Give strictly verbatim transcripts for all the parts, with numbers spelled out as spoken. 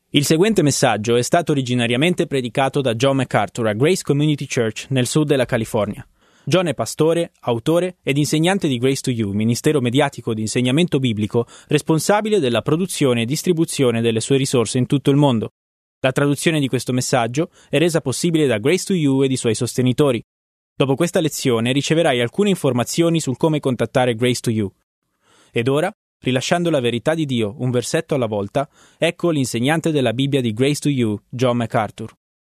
Il seguente messaggio è stato originariamente predicato da John MacArthur a Grace Community Church nel sud della California. John è pastore, autore ed insegnante di Grace to You, ministero mediatico di insegnamento biblico responsabile della produzione e distribuzione delle sue risorse in tutto il mondo. La traduzione di questo messaggio è resa possibile da Grace to You ed i suoi sostenitori. Dopo questa lezione riceverai alcune informazioni sul come contattare Grace to You. Ed ora, rilasciando la verità di Dio un versetto alla volta, ecco l'insegnante della Bibbia di Grace to You, John MacArthur.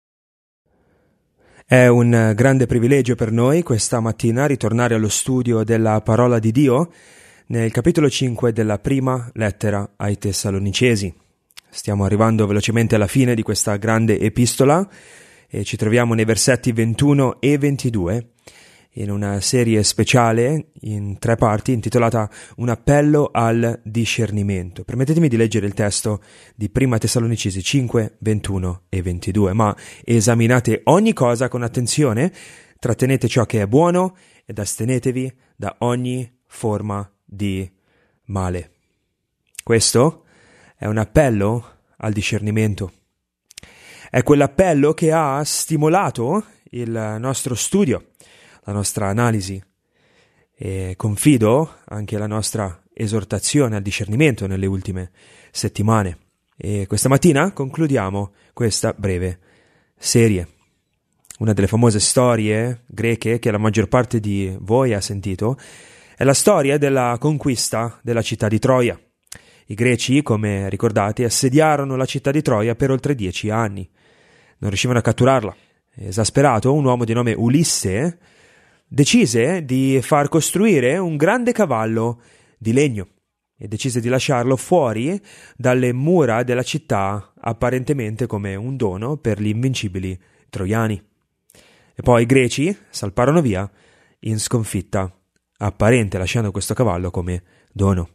È un grande privilegio per noi questa mattina ritornare allo studio della parola di Dio nel capitolo cinque della prima lettera ai Tessalonicesi. Stiamo arrivando velocemente alla fine di questa grande epistola e ci troviamo nei versetti ventuno e ventidue in una serie speciale in tre parti intitolata Un appello al discernimento. Permettetemi di leggere il testo di prima Tessalonicesi cinque, ventuno e ventidue. Ma esaminate ogni cosa con attenzione, trattenete ciò che è buono ed astenetevi da ogni forma di male. Questo è un appello al discernimento. È quell'appello che ha stimolato il nostro studio, la nostra analisi e confido anche la nostra esortazione al discernimento nelle ultime settimane. E questa mattina concludiamo questa breve serie. Una delle famose storie greche che la maggior parte di voi ha sentito è la storia della conquista della città di Troia. I greci, come ricordate, assediarono la città di Troia per oltre dieci anni. Non riuscivano a catturarla. Esasperato, un uomo di nome Ulisse decise di far costruire un grande cavallo di legno e decise di lasciarlo fuori dalle mura della città apparentemente come un dono per gli invincibili troiani. E poi i greci salparono via in sconfitta apparente, lasciando questo cavallo come dono.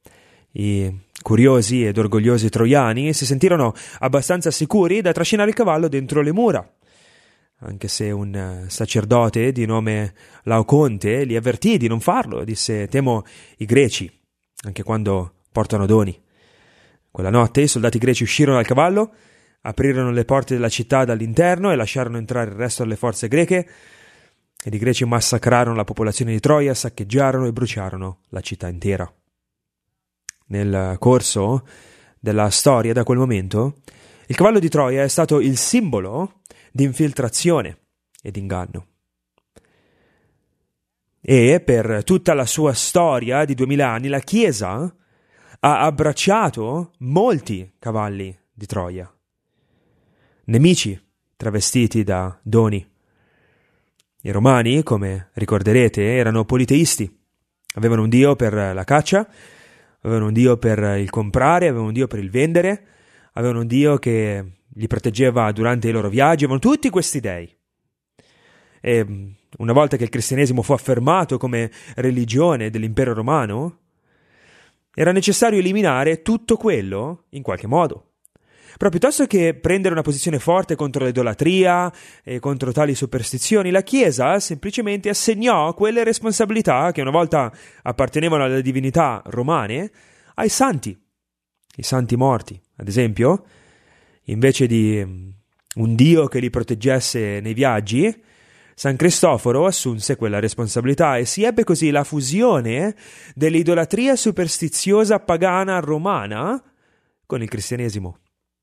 I curiosi ed orgogliosi troiani si sentirono abbastanza sicuri da trascinare il cavallo dentro le mura, anche se un sacerdote di nome Laoconte li avvertì di non farlo. Disse: temo i greci, anche quando portano doni. Quella notte i soldati greci uscirono dal cavallo, aprirono le porte della città dall'interno e lasciarono entrare il resto delle forze greche, ed i greci massacrarono la popolazione di Troia, saccheggiarono e bruciarono la città intera. Nel corso della storia, da quel momento, il cavallo di Troia è stato il simbolo di infiltrazione ed inganno. E per tutta la sua storia di duemila anni la Chiesa ha abbracciato molti cavalli di Troia, nemici travestiti da doni. I romani, come ricorderete, erano politeisti, avevano un dio per la caccia, avevano un dio per il comprare, avevano un dio per il vendere, avevano un dio che li proteggeva durante i loro viaggi, avevano tutti questi dei. E una volta che il cristianesimo fu affermato come religione dell'impero romano, era necessario eliminare tutto quello in qualche modo. Però piuttosto che prendere una posizione forte contro l'idolatria e contro tali superstizioni, la Chiesa semplicemente assegnò quelle responsabilità che una volta appartenevano alle divinità romane ai santi, i santi morti. Ad esempio, invece di un dio che li proteggesse nei viaggi, San Cristoforo assunse quella responsabilità e si ebbe così la fusione dell'idolatria superstiziosa pagana romana con il cristianesimo.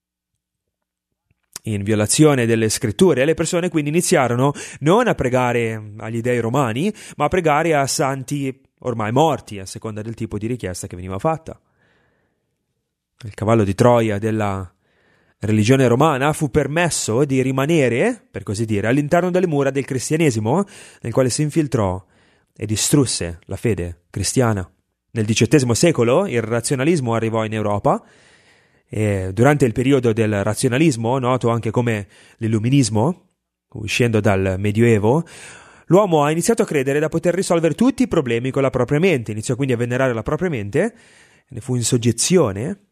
In violazione delle scritture, le persone quindi iniziarono non a pregare agli dei romani, ma a pregare a santi ormai morti, a seconda del tipo di richiesta che veniva fatta. Il cavallo di Troia della religione romana fu permesso di rimanere, per così dire, all'interno delle mura del cristianesimo, nel quale si infiltrò e distrusse la fede cristiana. Nel diciottesimo secolo il razionalismo arrivò in Europa e durante il periodo del razionalismo, noto anche come l'illuminismo, uscendo dal Medioevo, l'uomo ha iniziato a credere da poter risolvere tutti i problemi con la propria mente, iniziò quindi a venerare la propria mente, ne fu in soggezione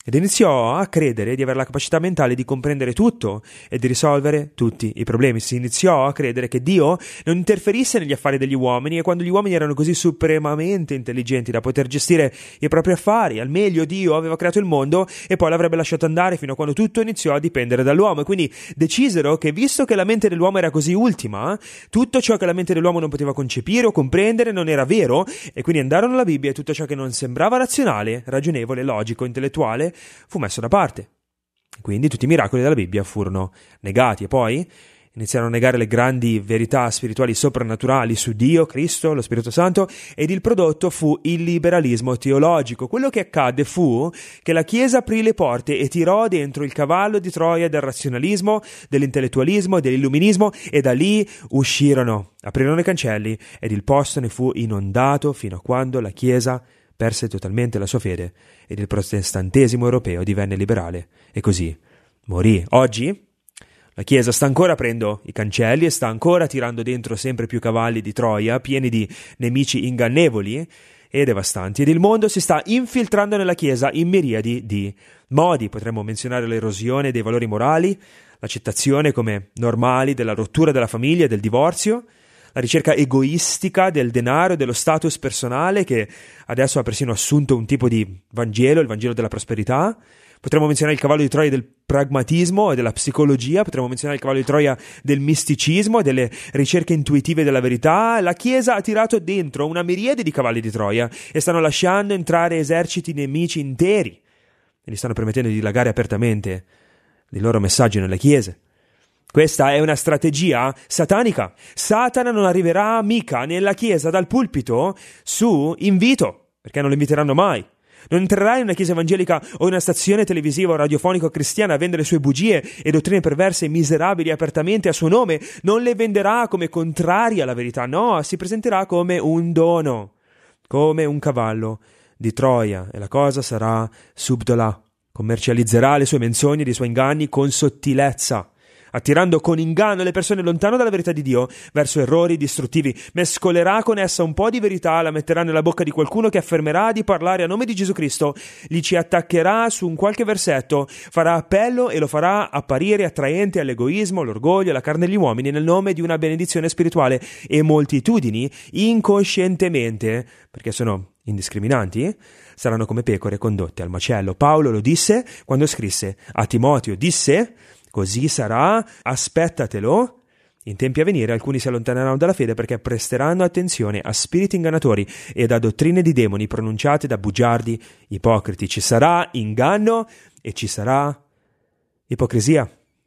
Ed iniziò a credere di avere la capacità mentale di comprendere tutto e di risolvere tutti i problemi. Si iniziò a credere che Dio non interferisse negli affari degli uomini, e quando gli uomini erano così supremamente intelligenti da poter gestire i propri affari al meglio, Dio aveva creato il mondo e poi l'avrebbe lasciato andare fino a quando tutto iniziò a dipendere dall'uomo. E quindi decisero che, visto che la mente dell'uomo era così ultima, tutto ciò che la mente dell'uomo non poteva concepire o comprendere non era vero, e quindi andarono alla Bibbia e tutto ciò che non sembrava razionale, ragionevole, logico, intellettuale fu messo da parte. Quindi tutti i miracoli della Bibbia furono negati, e poi iniziarono a negare le grandi verità spirituali soprannaturali su Dio, Cristo, lo Spirito Santo, ed il prodotto fu il liberalismo teologico. Quello che accadde fu che la Chiesa aprì le porte e tirò dentro il cavallo di Troia del razionalismo, dell'intellettualismo, dell'illuminismo, e da lì uscirono, aprirono i cancelli, ed il posto ne fu inondato fino a quando la Chiesa perse totalmente la sua fede ed il protestantesimo europeo divenne liberale e così morì. Oggi la Chiesa sta ancora aprendo i cancelli e sta ancora tirando dentro sempre più cavalli di Troia, pieni di nemici ingannevoli e devastanti, ed il mondo si sta infiltrando nella Chiesa in miriadi di modi. Potremmo menzionare l'erosione dei valori morali, l'accettazione come normali della rottura della famiglia e del divorzio, la ricerca egoistica del denaro e dello status personale, che adesso ha persino assunto un tipo di Vangelo, il Vangelo della prosperità. Potremmo menzionare il cavallo di Troia del pragmatismo e della psicologia, potremmo menzionare il cavallo di Troia del misticismo e delle ricerche intuitive della verità. La Chiesa ha tirato dentro una miriade di cavalli di Troia e stanno lasciando entrare eserciti nemici interi e gli stanno permettendo di dilagare apertamente il loro messaggio nelle chiese. Questa è una strategia satanica. Satana non arriverà mica nella chiesa dal pulpito su invito, perché non lo inviteranno mai. Non entrerà in una chiesa evangelica o in una stazione televisiva o radiofonica cristiana a vendere le sue bugie e dottrine perverse e miserabili apertamente a suo nome. Non le venderà come contrarie alla verità, no, si presenterà come un dono, come un cavallo di Troia, e la cosa sarà subdola. Commercializzerà le sue menzogne e i suoi inganni con sottilezza, attirando con inganno le persone lontano dalla verità di Dio verso errori distruttivi. Mescolerà con essa un po' di verità, la metterà nella bocca di qualcuno che affermerà di parlare a nome di Gesù Cristo, gli ci attaccherà su un qualche versetto, farà appello e lo farà apparire attraente all'egoismo, all'orgoglio, alla carne degli uomini nel nome di una benedizione spirituale, e moltitudini incoscientemente, perché sono indiscriminanti, saranno come pecore condotte al macello. Paolo lo disse quando scrisse a Timoteo, disse: così sarà, aspettatelo, in tempi a venire alcuni si allontaneranno dalla fede perché presteranno attenzione a spiriti ingannatori ed a dottrine di demoni pronunciate da bugiardi ipocriti. Ci sarà inganno e ci sarà ipocrisia.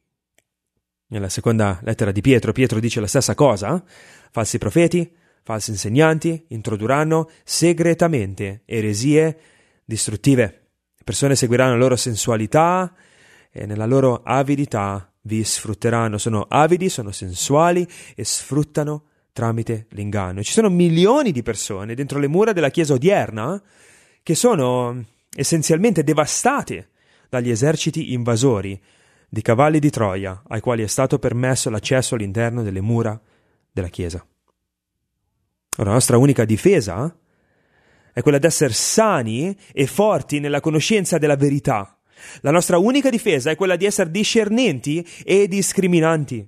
Nella seconda lettera di Pietro, Pietro dice la stessa cosa. Falsi profeti, falsi insegnanti introdurranno segretamente eresie distruttive. Le persone seguiranno la loro sensualità e nella loro avidità vi sfrutteranno. Sono avidi, sono sensuali e sfruttano tramite l'inganno. Ci sono milioni di persone dentro le mura della Chiesa odierna che sono essenzialmente devastate dagli eserciti invasori di cavalli di Troia ai quali è stato permesso l'accesso all'interno delle mura della Chiesa. Ora, la nostra unica difesa è quella di essere sani e forti nella conoscenza della verità. La nostra unica difesa è quella di essere discernenti e discriminanti.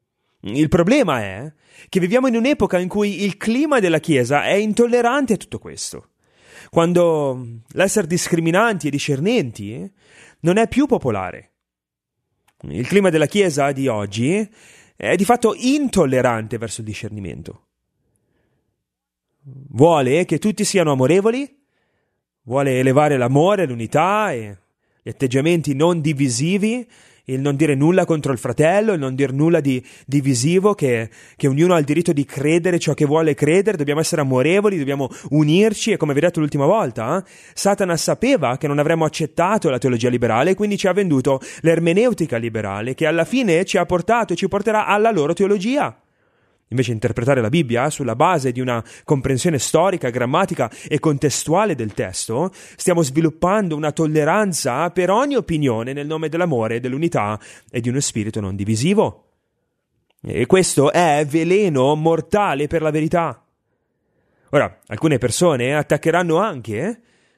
Il problema è che viviamo in un'epoca in cui il clima della Chiesa è intollerante a tutto questo, quando l'essere discriminanti e discernenti non è più popolare. Il clima della Chiesa di oggi è di fatto intollerante verso il discernimento. Vuole che tutti siano amorevoli, vuole elevare l'amore, l'unità e gli atteggiamenti non divisivi, il non dire nulla contro il fratello, il non dire nulla di divisivo, che, che ognuno ha il diritto di credere ciò che vuole credere, dobbiamo essere amorevoli, dobbiamo unirci, e come vi ho detto l'ultima volta, eh, Satana sapeva che non avremmo accettato la teologia liberale, quindi ci ha venduto l'ermeneutica liberale, che alla fine ci ha portato e ci porterà alla loro teologia. Invece interpretare la Bibbia sulla base di una comprensione storica, grammatica e contestuale del testo, stiamo sviluppando una tolleranza per ogni opinione nel nome dell'amore, dell'unità e di uno spirito non divisivo. E questo è veleno mortale per la verità. Ora, alcune persone attaccheranno anche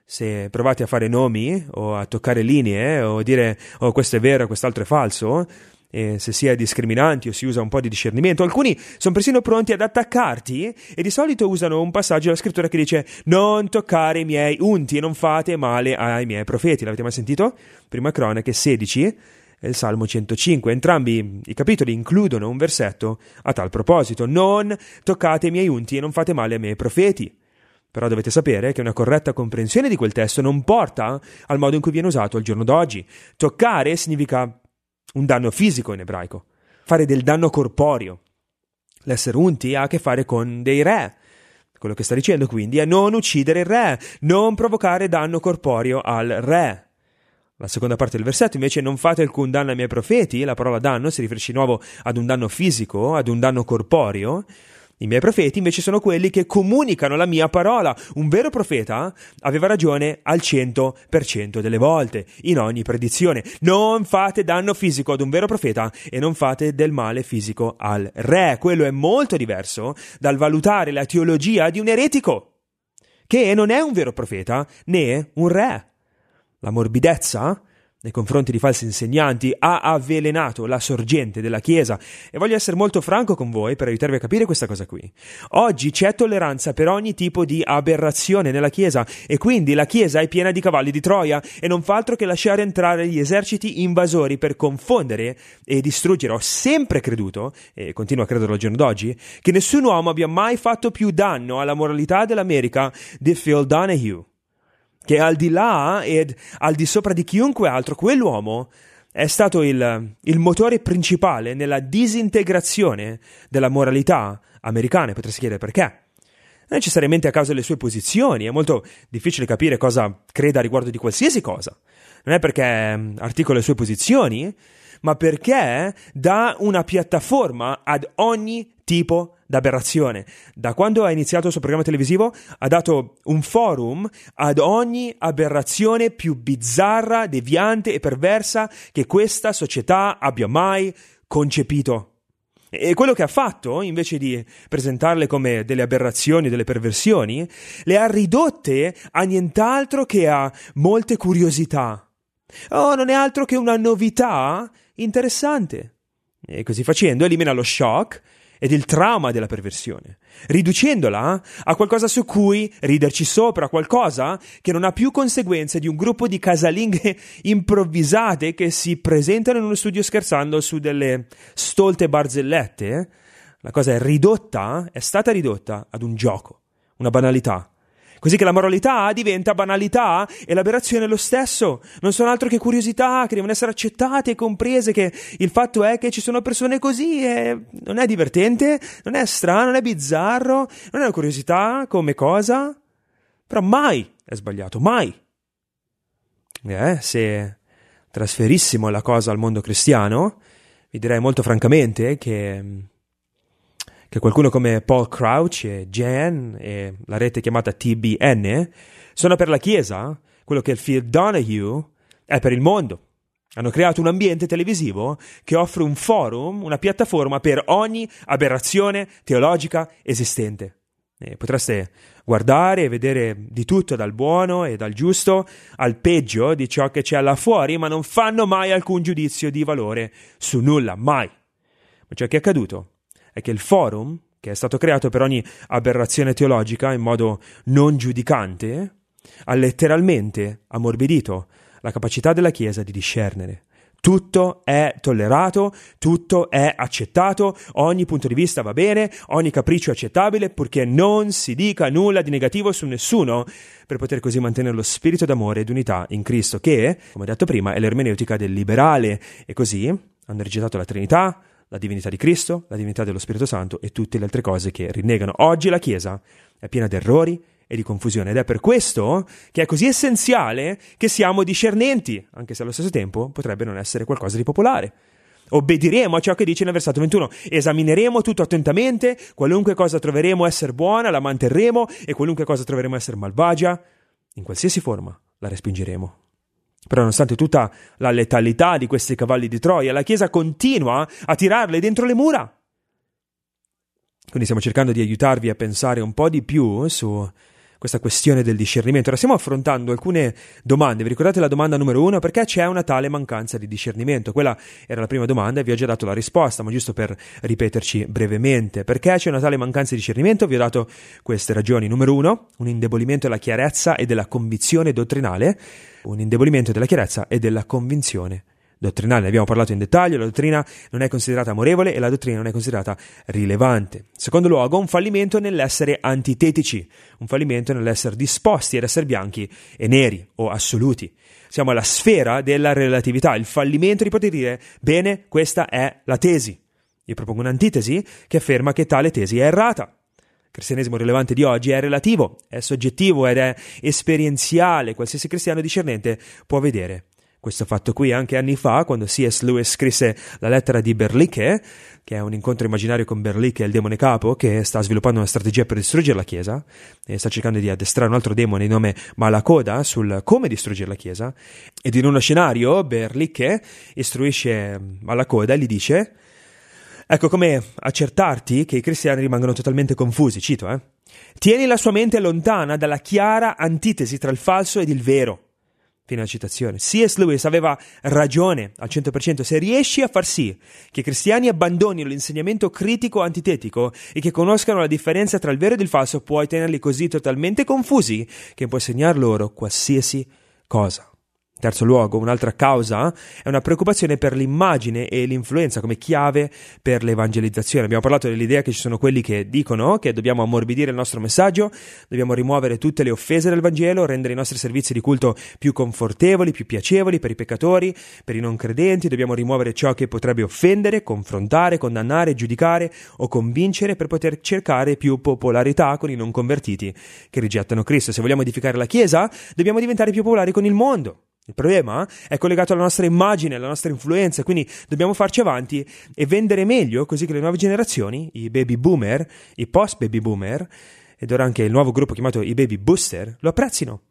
se provate a fare nomi o a toccare linee o dire oh questo è vero, quest'altro è falso, e se si è discriminanti o si usa un po' di discernimento, alcuni sono persino pronti ad attaccarti e di solito usano un passaggio della scrittura che dice non toccare i miei unti e non fate male ai miei profeti. L'avete mai sentito? Prima Cronache sedici e il Salmo centocinque. Entrambi i capitoli includono un versetto a tal proposito: non toccate i miei unti e non fate male ai miei profeti. Però dovete sapere che una corretta comprensione di quel testo non porta al modo in cui viene usato al giorno d'oggi. Toccare significa un danno fisico in ebraico, fare del danno corporeo. L'essere unti ha a che fare con dei re. Quello che sta dicendo quindi è non uccidere il re, non provocare danno corporeo al re. La seconda parte del versetto invece: non fate alcun danno ai miei profeti. La parola danno si riferisce di nuovo ad un danno fisico, ad un danno corporeo. I miei profeti invece sono quelli che comunicano la mia parola. Un vero profeta aveva ragione al cento per cento delle volte, in ogni predizione. Non fate danno fisico ad un vero profeta e non fate del male fisico al re. Quello è molto diverso dal valutare la teologia di un eretico, che non è un vero profeta né un re. La morbidezza nei confronti di falsi insegnanti ha avvelenato la sorgente della Chiesa, e voglio essere molto franco con voi per aiutarvi a capire questa cosa qui. Oggi c'è tolleranza per ogni tipo di aberrazione nella Chiesa, e quindi la Chiesa è piena di cavalli di Troia e non fa altro che lasciare entrare gli eserciti invasori per confondere e distruggere. Ho sempre creduto, e continuo a crederlo al giorno d'oggi, che nessun uomo abbia mai fatto più danno alla moralità dell'America di Phil Donahue, che al di là ed al di sopra di chiunque altro, quell'uomo è stato il, il motore principale nella disintegrazione della moralità americana. Potresti chiedere perché? Non necessariamente a causa delle sue posizioni, è molto difficile capire cosa creda riguardo di qualsiasi cosa. Non è perché articola le sue posizioni, ma perché dà una piattaforma ad ogni tipo d'aberrazione. Da quando ha iniziato il suo programma televisivo ha dato un forum ad ogni aberrazione più bizzarra, deviante e perversa che questa società abbia mai concepito. E quello che ha fatto, invece di presentarle come delle aberrazioni, delle perversioni, le ha ridotte a nient'altro che a molte curiosità. Oh, non è altro che una novità interessante. E così facendo elimina lo shock ed il trauma della perversione, riducendola a qualcosa su cui riderci sopra, qualcosa che non ha più conseguenze di un gruppo di casalinghe improvvisate che si presentano in uno studio scherzando su delle stolte barzellette. La cosa è ridotta, è stata ridotta ad un gioco, una banalità. Così che la moralità diventa banalità e l'aberrazione è lo stesso. Non sono altro che curiosità che devono essere accettate e comprese, che il fatto è che ci sono persone così e non è divertente, non è strano, non è bizzarro, non è una curiosità come cosa, però mai è sbagliato, mai. Eh, se trasferissimo la cosa al mondo cristiano, vi direi molto francamente che... che qualcuno come Paul Crouch e Jan e la rete chiamata T B N sono per la Chiesa quello che il Phil Donahue è per il mondo. Hanno creato un ambiente televisivo che offre un forum, una piattaforma per ogni aberrazione teologica esistente. E potreste guardare e vedere di tutto, dal buono e dal giusto al peggio di ciò che c'è là fuori, ma non fanno mai alcun giudizio di valore su nulla, mai. Ma ciò che è accaduto è che il forum, che è stato creato per ogni aberrazione teologica in modo non giudicante, ha letteralmente ammorbidito la capacità della Chiesa di discernere. Tutto è tollerato, tutto è accettato, ogni punto di vista va bene, ogni capriccio è accettabile, purché non si dica nulla di negativo su nessuno, per poter così mantenere lo spirito d'amore ed unità in Cristo, che, come ho detto prima, è l'ermeneutica del liberale. E così hanno rigettato la Trinità, la divinità di Cristo, la divinità dello Spirito Santo e tutte le altre cose che rinnegano. Oggi la Chiesa è piena di errori e di confusione, ed è per questo che è così essenziale che siamo discernenti, anche se allo stesso tempo potrebbe non essere qualcosa di popolare. Obbediremo a ciò che dice nel versetto ventuno: esamineremo tutto attentamente, qualunque cosa troveremo essere buona la manterremo e qualunque cosa troveremo essere malvagia, in qualsiasi forma la respingeremo. Però nonostante tutta la letalità di questi cavalli di Troia, la Chiesa continua a tirarle dentro le mura. Quindi stiamo cercando di aiutarvi a pensare un po' di più su questa questione del discernimento. Ora stiamo affrontando alcune domande. Vi ricordate la domanda numero uno? Perché c'è una tale mancanza di discernimento? Quella era la prima domanda e vi ho già dato la risposta, ma giusto per ripeterci brevemente. Perché c'è una tale mancanza di discernimento? Vi ho dato queste ragioni. Numero uno, un indebolimento della chiarezza e della convinzione dottrinale. Un indebolimento della chiarezza e della convinzione dottrinale. Ne abbiamo parlato in dettaglio. La dottrina non è considerata amorevole e la dottrina non è considerata rilevante. Secondo luogo, un fallimento nell'essere antitetici, un fallimento nell'essere disposti ad essere bianchi e neri o assoluti. Siamo alla sfera della relatività, il fallimento di poter dire bene, questa è la tesi. Io propongo un'antitesi che afferma che tale tesi è errata. Il cristianesimo rilevante di oggi è relativo, è soggettivo ed è esperienziale. Qualsiasi cristiano discernente può vedere questo fatto qui. Anche anni fa, quando C S Lewis scrisse la lettera di Berlicche, che è un incontro immaginario con Berlicche, il demone capo, che sta sviluppando una strategia per distruggere la Chiesa, e sta cercando di addestrare un altro demone di nome Malacoda sul come distruggere la Chiesa, ed in uno scenario Berlicche istruisce Malacoda e gli dice: ecco come accertarti che i cristiani rimangono totalmente confusi, cito, eh. Tieni la sua mente lontana dalla chiara antitesi tra il falso ed il vero. Fine alla citazione. C S Lewis aveva ragione al cento per cento. Se riesci a far sì che i cristiani abbandonino l'insegnamento critico antitetico e che conoscano la differenza tra il vero ed il falso, puoi tenerli così totalmente confusi che puoi insegnar loro qualsiasi cosa. Terzo luogo, un'altra causa è una preoccupazione per l'immagine e l'influenza come chiave per l'evangelizzazione. Abbiamo parlato dell'idea che ci sono quelli che dicono che dobbiamo ammorbidire il nostro messaggio, dobbiamo rimuovere tutte le offese del Vangelo, rendere i nostri servizi di culto più confortevoli, più piacevoli per i peccatori, per i non credenti, dobbiamo rimuovere ciò che potrebbe offendere, confrontare, condannare, giudicare o convincere per poter cercare più popolarità con i non convertiti che rigettano Cristo. Se vogliamo edificare la Chiesa, dobbiamo diventare più popolari con il mondo. Il problema è collegato alla nostra immagine, alla nostra influenza, quindi dobbiamo farci avanti e vendere meglio, così che le nuove generazioni, i baby boomer, i post baby boomer, ed ora anche il nuovo gruppo chiamato i baby booster, lo apprezzino.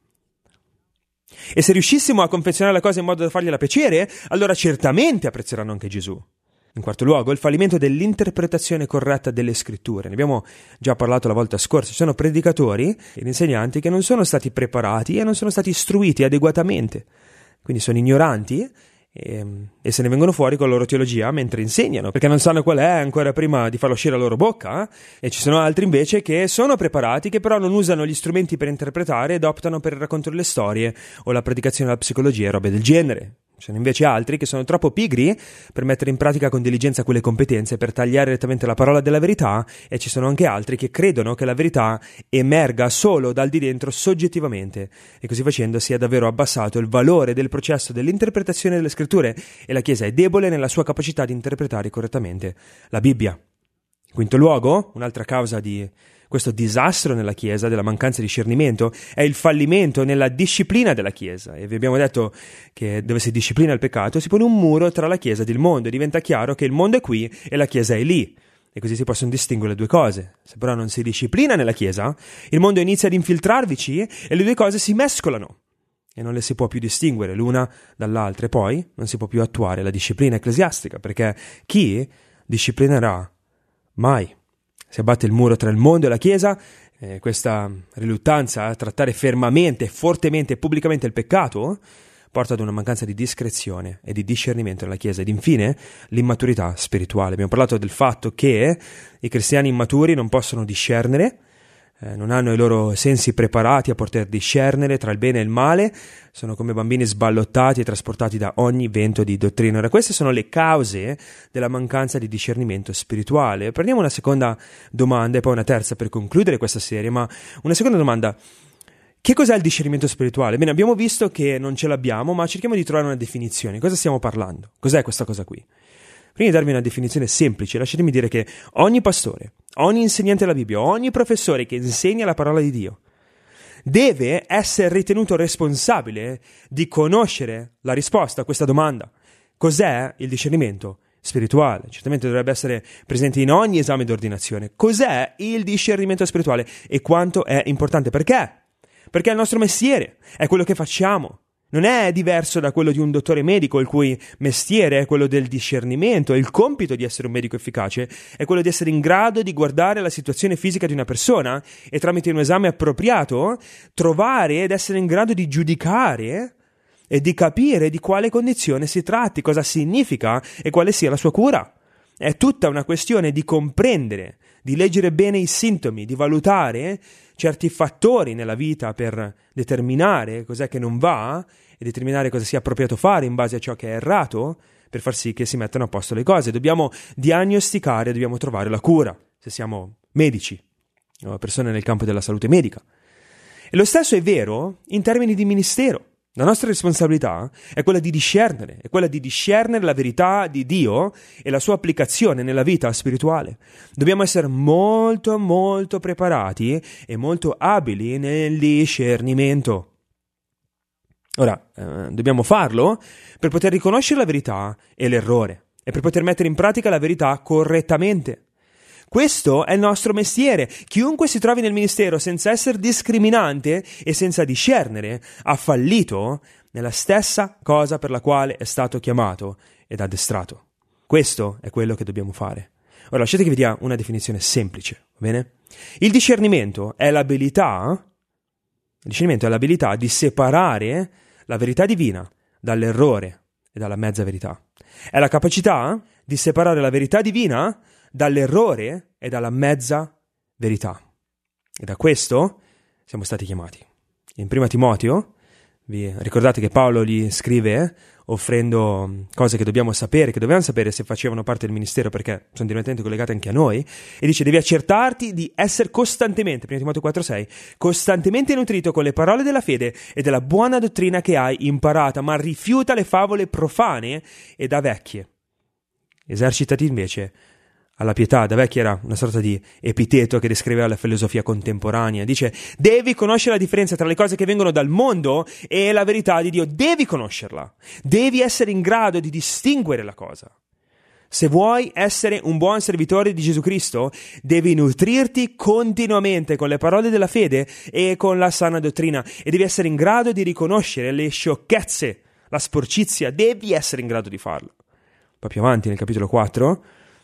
E se riuscissimo a confezionare la cosa in modo da fargliela piacere, allora certamente apprezzeranno anche Gesù. In quarto luogo, il fallimento dell'interpretazione corretta delle scritture. Ne abbiamo già parlato la volta scorsa. Ci sono predicatori ed insegnanti che non sono stati preparati e non sono stati istruiti adeguatamente. Quindi sono ignoranti e, e se ne vengono fuori con la loro teologia mentre insegnano, perché non sanno qual è ancora prima di farlo uscire dalla loro bocca. Eh? E ci sono altri invece che sono preparati, che però non usano gli strumenti per interpretare ed optano per il racconto delle storie o la predicazione della psicologia e robe del genere. Ci sono invece altri che sono troppo pigri per mettere in pratica con diligenza quelle competenze per tagliare direttamente la parola della verità, e ci sono anche altri che credono che la verità emerga solo dal di dentro soggettivamente, e così facendo si è davvero abbassato il valore del processo dell'interpretazione delle scritture e la Chiesa è debole nella sua capacità di interpretare correttamente la Bibbia. In quinto luogo, un'altra causa di questo disastro nella Chiesa, della mancanza di discernimento, è il fallimento nella disciplina della Chiesa. E vi abbiamo detto che dove si disciplina il peccato si pone un muro tra la Chiesa ed il mondo, e diventa chiaro che il mondo è qui e la Chiesa è lì. E così si possono distinguere le due cose. Se però non si disciplina nella Chiesa, il mondo inizia ad infiltrarvici e le due cose si mescolano e non le si può più distinguere l'una dall'altra, e poi non si può più attuare la disciplina ecclesiastica, perché chi disciplinerà mai? Si abbatte il muro tra il mondo e la Chiesa, eh, questa riluttanza a trattare fermamente, fortemente e pubblicamente il peccato porta ad una mancanza di discrezione e di discernimento nella Chiesa. Ed infine l'immaturità spirituale. Abbiamo parlato del fatto che i cristiani immaturi non possono discernere, eh, non hanno i loro sensi preparati a poter discernere tra il bene e il male, sono come bambini sballottati e trasportati da ogni vento di dottrina. Ora, queste sono le cause della mancanza di discernimento spirituale. Prendiamo una seconda domanda e poi una terza per concludere questa serie, ma una seconda domanda: che cos'è il discernimento spirituale? Bene, abbiamo visto che non ce l'abbiamo, ma cerchiamo di trovare una definizione. Cosa stiamo parlando? Cos'è questa cosa qui? Prima di darvi una definizione semplice, lasciatemi dire che ogni pastore, ogni insegnante della Bibbia, ogni professore che insegna la parola di Dio deve essere ritenuto responsabile di conoscere la risposta a questa domanda. Cos'è il discernimento spirituale? Certamente dovrebbe essere presente in ogni esame d'ordinazione. Cos'è il discernimento spirituale e quanto è importante? Perché? Perché è il nostro mestiere, è quello che facciamo. Non è diverso da quello di un dottore medico, il cui mestiere è quello del discernimento. Il compito di essere un medico efficace è quello di essere in grado di guardare la situazione fisica di una persona e tramite un esame appropriato trovare ed essere in grado di giudicare e di capire di quale condizione si tratti, cosa significa e quale sia la sua cura. È tutta una questione di comprendere, di leggere bene i sintomi, di valutare certi fattori nella vita per determinare cos'è che non va e determinare cosa sia appropriato fare in base a ciò che è errato per far sì che si mettano a posto le cose. Dobbiamo diagnosticare, dobbiamo trovare la cura, se siamo medici o persone nel campo della salute medica. E lo stesso è vero in termini di ministero. La nostra responsabilità è quella di discernere, è quella di discernere la verità di Dio e la sua applicazione nella vita spirituale. Dobbiamo essere molto, molto preparati e molto abili nel discernimento. Ora, eh, dobbiamo farlo per poter riconoscere la verità e l'errore e per poter mettere in pratica la verità correttamente. Questo è il nostro mestiere. Chiunque si trovi nel ministero senza essere discriminante e senza discernere ha fallito nella stessa cosa per la quale è stato chiamato ed addestrato. Questo è quello che dobbiamo fare. Ora lasciate che vi dia una definizione semplice, va bene? Il discernimento è l'abilità, il discernimento è l'abilità di separare la verità divina dall'errore e dalla mezza verità. È la capacità di separare la verità divina dall'errore e dalla mezza verità. E da questo siamo stati chiamati. In primo Timoteo, vi ricordate che Paolo gli scrive offrendo cose che dobbiamo sapere, che dovevano sapere se facevano parte del ministero perché sono direttamente collegate anche a noi, e dice devi accertarti di essere costantemente, primo Timoteo quattro sei, costantemente nutrito con le parole della fede e della buona dottrina che hai imparata, ma rifiuta le favole profane e da vecchie. Esercitati invece alla pietà. Da vecchia era una sorta di epiteto che descriveva la filosofia contemporanea. Dice, devi conoscere la differenza tra le cose che vengono dal mondo e la verità di Dio. Devi conoscerla. Devi essere in grado di distinguere la cosa. Se vuoi essere un buon servitore di Gesù Cristo, devi nutrirti continuamente con le parole della fede e con la sana dottrina e devi essere in grado di riconoscere le sciocchezze, la sporcizia. Devi essere in grado di farlo. Poi più avanti nel capitolo quattro,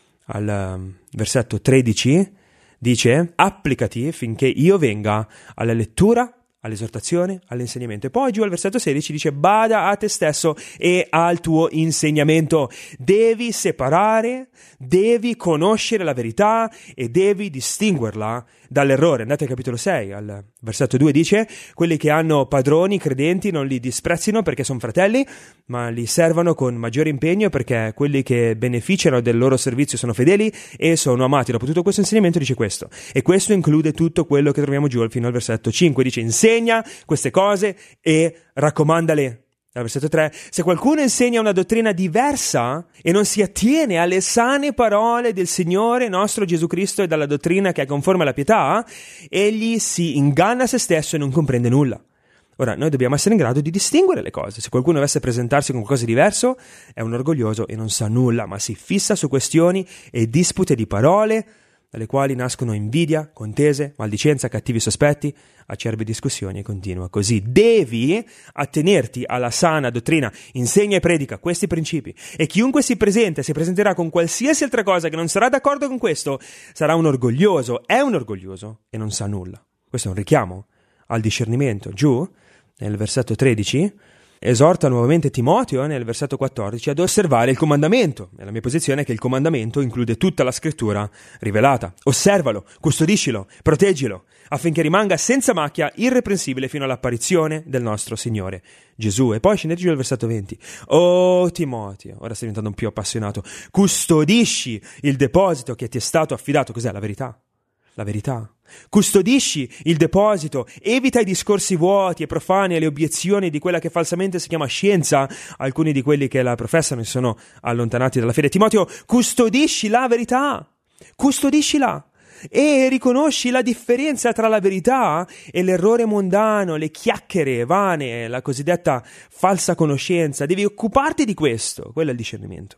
al versetto tredici, dice applicati finché io venga alla lettura, all'esortazione, all'insegnamento. E poi giù al versetto sedici dice bada a te stesso e al tuo insegnamento. Devi separare, devi conoscere la verità e devi distinguerla dall'errore. Andate al capitolo sei, al versetto due dice quelli che hanno padroni credenti non li disprezzino perché sono fratelli, ma li servano con maggiore impegno perché quelli che beneficiano del loro servizio sono fedeli e sono amati. Dopo tutto questo insegnamento dice questo, e questo include tutto quello che troviamo giù fino al versetto cinque, dice insegna queste cose e raccomandale. Al versetto tre, se qualcuno insegna una dottrina diversa e non si attiene alle sane parole del Signore nostro Gesù Cristo e dalla dottrina che è conforme alla pietà, egli si inganna se stesso e non comprende nulla. Ora, noi dobbiamo essere in grado di distinguere le cose. Se qualcuno dovesse presentarsi con qualcosa di diverso, è un orgoglioso e non sa nulla, ma si fissa su questioni e dispute di parole, dalle quali nascono invidia, contese, maldicenza, cattivi sospetti, acerbe discussioni e continua così. Devi attenerti alla sana dottrina, insegna e predica questi principi, e chiunque si presenta e si presenterà con qualsiasi altra cosa che non sarà d'accordo con questo sarà un orgoglioso, è un orgoglioso e non sa nulla. Questo è un richiamo al discernimento. Giù nel versetto tredici esorta nuovamente Timoteo nel versetto quattordici ad osservare il comandamento. E la mia posizione è che il comandamento include tutta la scrittura rivelata. Osservalo, custodiscilo, proteggilo, affinché rimanga senza macchia, irreprensibile fino all'apparizione del nostro Signore Gesù. E poi scendete giù al versetto venti. Oh Timoteo, ora stai diventando più appassionato, custodisci il deposito che ti è stato affidato. Cos'è? La verità. La verità. Custodisci il deposito, evita i discorsi vuoti e profani e le obiezioni di quella che falsamente si chiama scienza. Alcuni di quelli che la professano si sono allontanati dalla fede. Timoteo, custodisci la verità, custodiscila e riconosci la differenza tra la verità e l'errore mondano, le chiacchiere vane, la cosiddetta falsa conoscenza. Devi occuparti di questo, quello è il discernimento.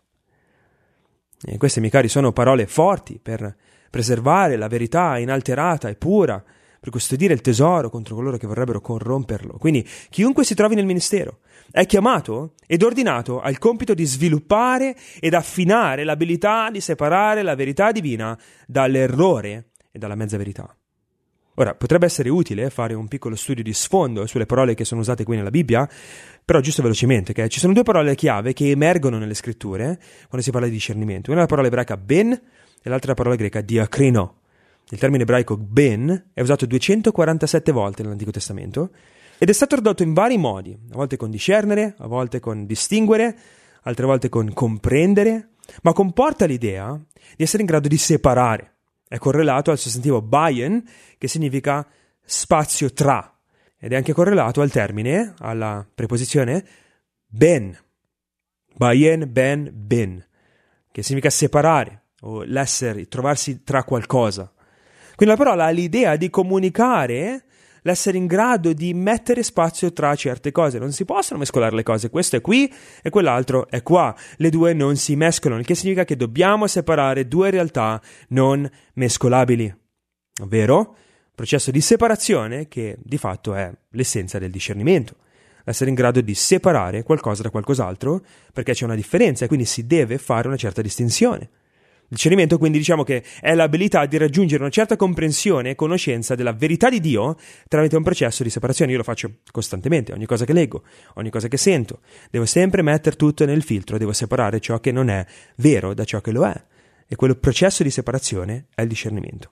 E queste, miei cari, sono parole forti per preservare la verità inalterata e pura, per custodire il tesoro contro coloro che vorrebbero corromperlo. Quindi chiunque si trovi nel ministero è chiamato ed ordinato al compito di sviluppare ed affinare l'abilità di separare la verità divina dall'errore e dalla mezza verità. Ora, potrebbe essere utile fare un piccolo studio di sfondo sulle parole che sono usate qui nella Bibbia, però giusto velocemente, che ci sono due parole chiave che emergono nelle scritture quando si parla di discernimento. Una è la parola ebraica ben e l'altra è la parola greca diakrino. Il termine ebraico ben è usato duecentoquarantasette volte nell'Antico Testamento ed è stato tradotto in vari modi, a volte con discernere, a volte con distinguere, altre volte con comprendere, ma comporta l'idea di essere in grado di separare. È correlato al sostantivo bayen, che significa spazio tra, ed è anche correlato al termine, alla preposizione ben. Bayen, ben, ben, che significa separare, o l'essere, trovarsi tra qualcosa. Quindi la parola ha l'idea di comunicare l'essere in grado di mettere spazio tra certe cose. Non si possono mescolare le cose, questo è qui e quell'altro è qua. Le due non si mescolano, il che significa che dobbiamo separare due realtà non mescolabili. Ovvero, processo di separazione che di fatto è l'essenza del discernimento. Essere in grado di separare qualcosa da qualcos'altro perché c'è una differenza e quindi si deve fare una certa distinzione. Il discernimento quindi diciamo che è l'abilità di raggiungere una certa comprensione e conoscenza della verità di Dio tramite un processo di separazione. Io lo faccio costantemente, ogni cosa che leggo, ogni cosa che sento. Devo sempre mettere tutto nel filtro, devo separare ciò che non è vero da ciò che lo è. E quel processo di separazione è il discernimento.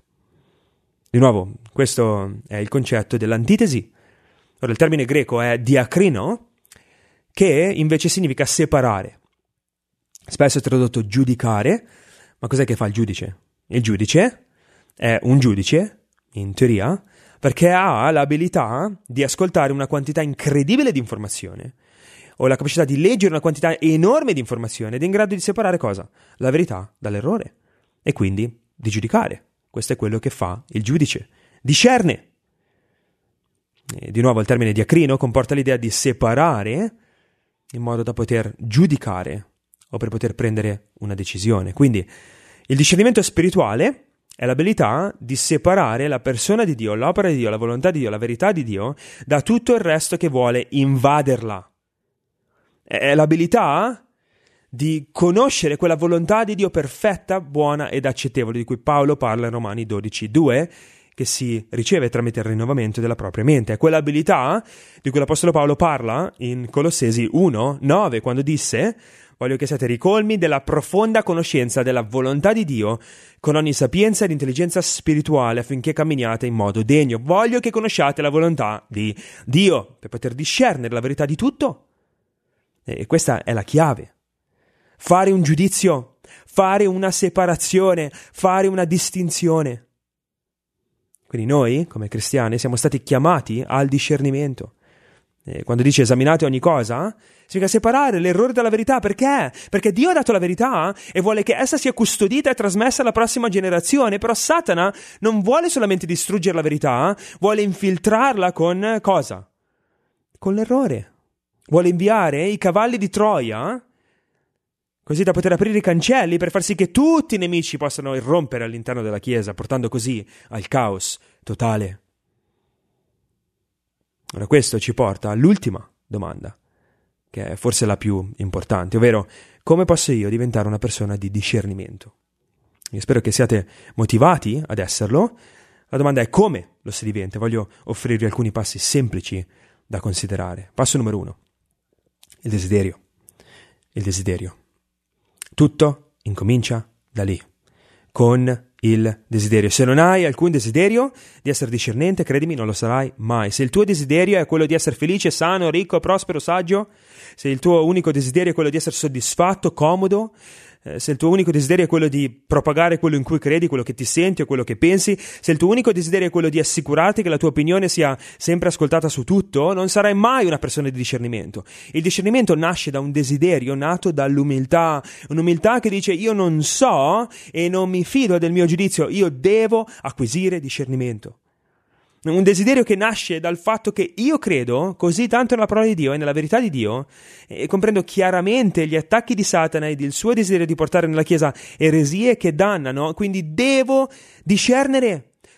Di nuovo, questo è il concetto dell'antitesi. Ora, il termine greco è diakrino, che invece significa separare. Spesso è tradotto giudicare. Ma cos'è che fa il giudice? Il giudice è un giudice, in teoria, perché ha l'abilità di ascoltare una quantità incredibile di informazione o la capacità di leggere una quantità enorme di informazione ed è in grado di separare cosa? La verità dall'errore e quindi di giudicare. Questo è quello che fa il giudice. Discerne. E di nuovo il termine diacrino comporta l'idea di separare in modo da poter giudicare o per poter prendere una decisione. Quindi il discernimento spirituale è l'abilità di separare la persona di Dio, l'opera di Dio, la volontà di Dio, la verità di Dio da tutto il resto che vuole invaderla. È l'abilità di conoscere quella volontà di Dio perfetta, buona ed accettevole di cui Paolo parla in Romani dodici due, che si riceve tramite il rinnovamento della propria mente. È quell'abilità di cui l'Apostolo Paolo parla in Colossesi uno nove, quando disse: voglio che siate ricolmi della profonda conoscenza della volontà di Dio con ogni sapienza ed intelligenza spirituale affinché camminiate in modo degno. Voglio che conosciate la volontà di Dio per poter discernere la verità di tutto. E questa è la chiave. Fare un giudizio, fare una separazione, fare una distinzione. Quindi noi, come cristiani, siamo stati chiamati al discernimento. E quando dice esaminate ogni cosa, significa separare l'errore dalla verità. Perché? Perché Dio ha dato la verità e vuole che essa sia custodita e trasmessa alla prossima generazione, però Satana non vuole solamente distruggere la verità, vuole infiltrarla con cosa? Con l'errore. Vuole inviare i cavalli di Troia così da poter aprire i cancelli per far sì che tutti i nemici possano irrompere all'interno della Chiesa, portando così al caos totale. Ora questo ci porta all'ultima domanda, che è forse la più importante, ovvero come posso io diventare una persona di discernimento? Io spero che siate motivati ad esserlo. La domanda è come lo si diventa. Voglio offrirvi alcuni passi semplici da considerare. Passo numero uno, il desiderio. Il desiderio. Tutto incomincia da lì, con il desiderio. Se non hai alcun desiderio di essere discernente, credimi, non lo sarai mai. Se il tuo desiderio è quello di essere felice, sano, ricco, prospero, saggio, se il tuo unico desiderio è quello di essere soddisfatto, comodo, eh, se il tuo unico desiderio è quello di propagare quello in cui credi, quello che ti senti o quello che pensi, se il tuo unico desiderio è quello di assicurarti che la tua opinione sia sempre ascoltata su tutto, non sarai mai una persona di discernimento. Il discernimento nasce da un desiderio nato dall'umiltà, un'umiltà che dice io non so e non mi fido del mio giudizio, io devo acquisire discernimento. Un desiderio che nasce dal fatto che io credo così tanto nella parola di Dio e nella verità di Dio e comprendo chiaramente gli attacchi di Satana ed il suo desiderio di portare nella Chiesa eresie che dannano, quindi devo discernere.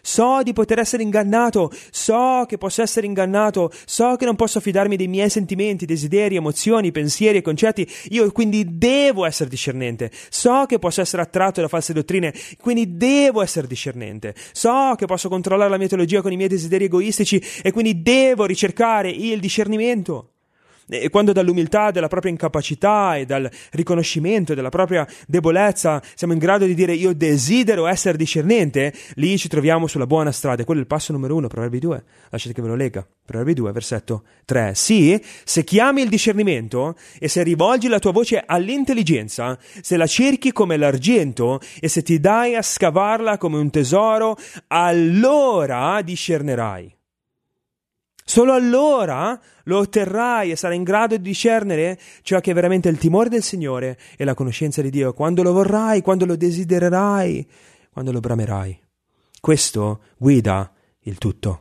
so di poter essere ingannato, so che posso essere ingannato, so che non posso fidarmi dei miei sentimenti, desideri, emozioni, pensieri e concetti, io quindi devo essere discernente, so che posso essere attratto da false dottrine, quindi devo essere discernente, so che posso controllare la mia teologia con i miei desideri egoistici e quindi devo ricercare il discernimento. E quando dall'umiltà della propria incapacità e dal riconoscimento della propria debolezza siamo in grado di dire io desidero essere discernente, lì ci troviamo sulla buona strada. E quello è il passo numero uno, Proverbi due. Lasciate che ve lo legga. Proverbi due, versetto tre. Sì, se chiami il discernimento e se rivolgi la tua voce all'intelligenza, se la cerchi come l'argento e se ti dai a scavarla come un tesoro, allora discernerai. Solo allora lo otterrai e sarai in grado di discernere ciò che è veramente il timore del Signore e la conoscenza di Dio, quando lo vorrai, quando lo desidererai, quando lo bramerai. Questo guida il tutto.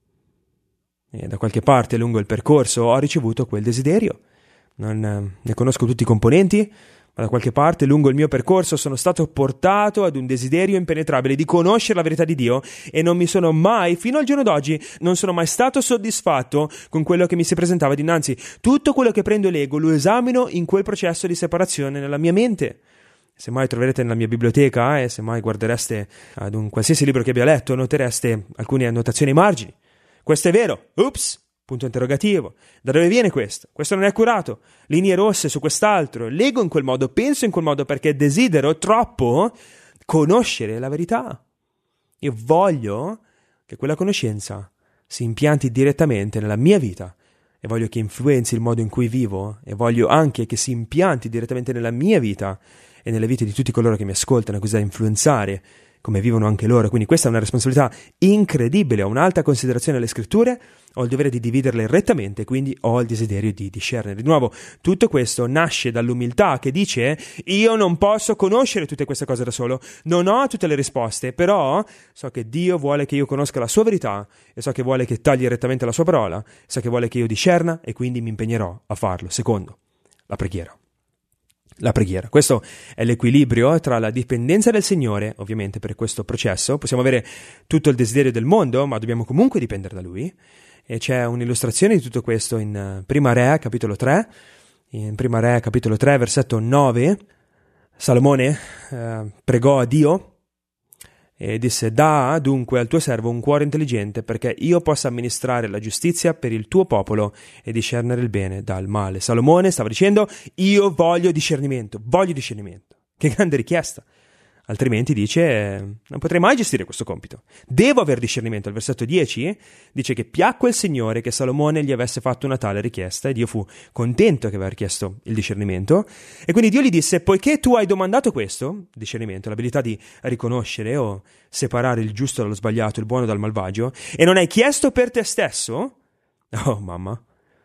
E da qualche parte lungo il percorso ho ricevuto quel desiderio. Non ne conosco tutti i componenti, ma da qualche parte lungo il mio percorso sono stato portato ad un desiderio impenetrabile di conoscere la verità di Dio e non mi sono mai, fino al giorno d'oggi, non sono mai stato soddisfatto con quello che mi si presentava dinanzi. Tutto quello che prendo e leggo lo esamino in quel processo di separazione nella mia mente. Se mai troverete nella mia biblioteca e se mai guardereste ad un qualsiasi libro che abbia letto, notereste alcune annotazioni ai margini. Questo è vero. Ups! Punto interrogativo. Da dove viene questo? Questo non è accurato. Linee rosse su quest'altro. Leggo in quel modo, penso in quel modo perché desidero troppo conoscere la verità. Io voglio che quella conoscenza si impianti direttamente nella mia vita e voglio che influenzi il modo in cui vivo e voglio anche che si impianti direttamente nella mia vita e nelle vite di tutti coloro che mi ascoltano, così da influenzare come vivono anche loro. Quindi questa è una responsabilità incredibile, ho un'alta considerazione alle scritture, ho il dovere di dividerle rettamente, quindi ho il desiderio di discernere. Di nuovo, tutto questo nasce dall'umiltà che dice io non posso conoscere tutte queste cose da solo, non ho tutte le risposte, però so che Dio vuole che io conosca la sua verità e so che vuole che tagli rettamente la sua parola, so che vuole che io discerna e quindi mi impegnerò a farlo. Secondo, la preghiera. La preghiera. Questo è l'equilibrio tra la dipendenza del Signore, ovviamente per questo processo. Possiamo avere tutto il desiderio del mondo, ma dobbiamo comunque dipendere da Lui. E c'è un'illustrazione di tutto questo in Prima Re, capitolo tre. In Prima Re, capitolo tre, versetto nove. Salomone eh, pregò a Dio e disse: «Da dunque al tuo servo un cuore intelligente, perché io possa amministrare la giustizia per il tuo popolo e discernere il bene dal male». Salomone stava dicendo: io voglio discernimento, voglio discernimento. Che grande richiesta! Altrimenti dice, non potrei mai gestire questo compito. Devo aver discernimento. Al versetto dieci dice che piacque il Signore che Salomone gli avesse fatto una tale richiesta e Dio fu contento che aveva chiesto il discernimento. E quindi Dio gli disse: poiché tu hai domandato questo, discernimento, l'abilità di riconoscere o separare il giusto dallo sbagliato, il buono dal malvagio, e non hai chiesto per te stesso, oh mamma,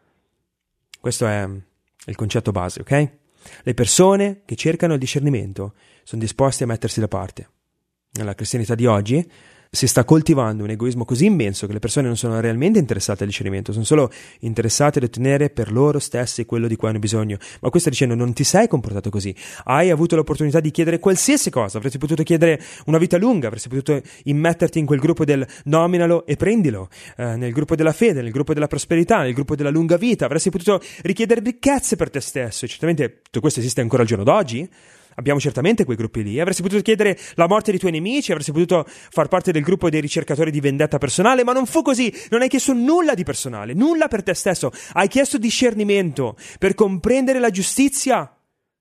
questo è il concetto base, ok? Le persone che cercano il discernimento sono disposte a mettersi da parte. Nella cristianità di oggi si sta coltivando un egoismo così immenso che le persone non sono realmente interessate al discernimento, sono solo interessate ad ottenere per loro stessi quello di cui hanno bisogno. Ma questo dicendo, non ti sei comportato così, hai avuto l'opportunità di chiedere qualsiasi cosa, avresti potuto chiedere una vita lunga, avresti potuto immetterti in quel gruppo del nominalo e prendilo, eh, nel gruppo della fede, nel gruppo della prosperità, nel gruppo della lunga vita, avresti potuto richiedere ricchezze per te stesso, e certamente tutto questo esiste ancora al giorno d'oggi. Abbiamo certamente quei gruppi lì. Avresti potuto chiedere la morte dei tuoi nemici, avresti potuto far parte del gruppo dei ricercatori di vendetta personale, ma non fu così. Non hai chiesto nulla di personale, nulla per te stesso. Hai chiesto discernimento per comprendere la giustizia.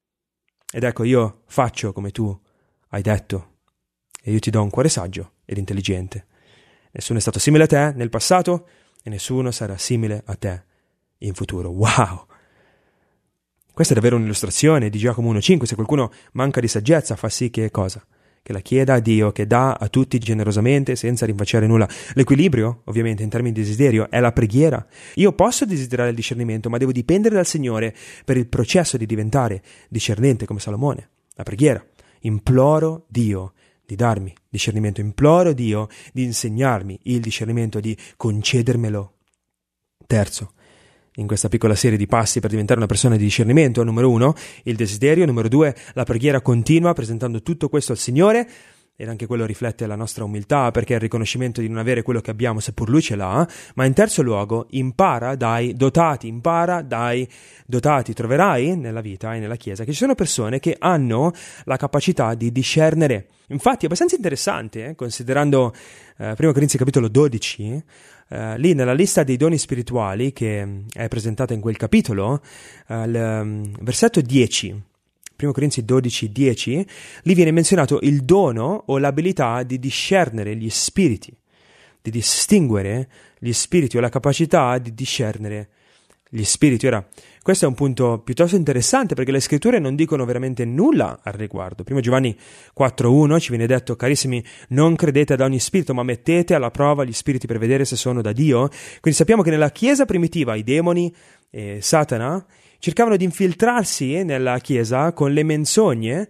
Ed ecco, io faccio come tu hai detto, e io ti do un cuore saggio ed intelligente. Nessuno è stato simile a te nel passato e nessuno sarà simile a te in futuro. Wow! Questa è davvero un'illustrazione di Giacomo uno cinque. Se qualcuno manca di saggezza, fa sì che cosa? Che la chieda a Dio, che dà a tutti generosamente senza rinfacciare nulla. L'equilibrio, ovviamente, in termini di desiderio, è la preghiera. Io posso desiderare il discernimento, ma devo dipendere dal Signore per il processo di diventare discernente come Salomone. La preghiera. Imploro Dio di darmi discernimento, imploro Dio di insegnarmi il discernimento, di concedermelo. Terzo, in questa piccola serie di passi per diventare una persona di discernimento, numero uno, il desiderio, numero due, la preghiera continua, presentando tutto questo al Signore, ed anche quello riflette la nostra umiltà, perché è il riconoscimento di non avere quello che abbiamo, seppur lui ce l'ha. Ma in terzo luogo, impara dai dotati, impara dai dotati. Troverai nella vita e nella Chiesa che ci sono persone che hanno la capacità di discernere. Infatti è abbastanza interessante, eh, considerando eh, primo Corinzi capitolo dodici, eh, lì nella lista dei doni spirituali che è presentata in quel capitolo, eh, il um, versetto dieci, primo Corinzi dodici, dieci, lì viene menzionato il dono o l'abilità di discernere gli spiriti, di distinguere gli spiriti o la capacità di discernere gli spiriti. Ora, questo è un punto piuttosto interessante perché le scritture non dicono veramente nulla al riguardo. Primo Giovanni quattro uno ci viene detto: carissimi, non credete ad ogni spirito, ma mettete alla prova gli spiriti per vedere se sono da Dio. Quindi sappiamo che nella Chiesa primitiva i demoni e Satana cercavano di infiltrarsi nella Chiesa con le menzogne,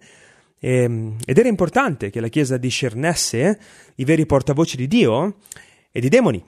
e, ed era importante che la Chiesa discernesse i veri portavoce di Dio e di demoni.